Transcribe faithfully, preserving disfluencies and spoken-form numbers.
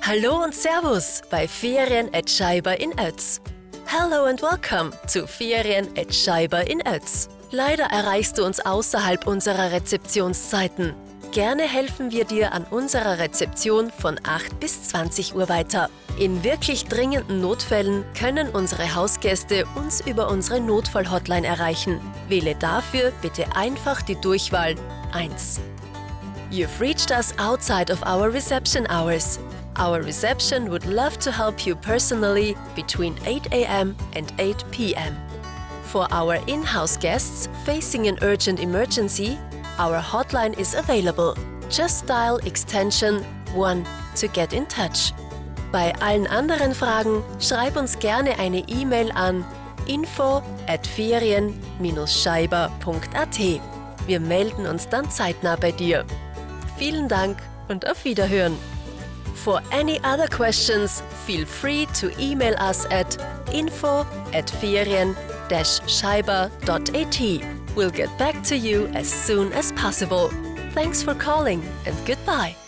Hallo und Servus bei Ferien at Scheiber in Oetz. Hello and welcome to Ferien at Scheiber in Oetz. Leider erreichst du uns außerhalb unserer Rezeptionszeiten. Gerne helfen wir dir an unserer Rezeption von acht bis zwanzig Uhr weiter. In wirklich dringenden Notfällen können unsere Hausgäste uns über unsere Notfall-Hotline erreichen. Wähle dafür bitte einfach die Durchwahl eins. You've reached us outside of our reception hours. Our reception would love to help you personally between eight a m and eight p m For our in-house guests facing an urgent emergency, our hotline is available. Just dial extension one to get in touch. Bei allen anderen Fragen schreib uns gerne eine E-Mail an info at ferien dash scheiber punkt a t. Wir melden uns dann zeitnah bei dir. Vielen Dank und auf Wiederhören. For any other questions, feel free to email us at info at ferien dash scheiber dot a t. We'll get back to you as soon as possible. Thanks for calling and goodbye.